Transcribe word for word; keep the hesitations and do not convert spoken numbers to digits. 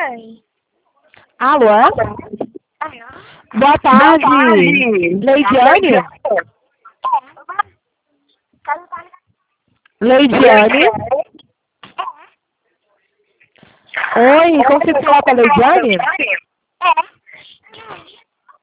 Oi. Alô? Alô? Boa tarde. Leidiane? Leidiane? Oi, consigo falar com a Leidiane?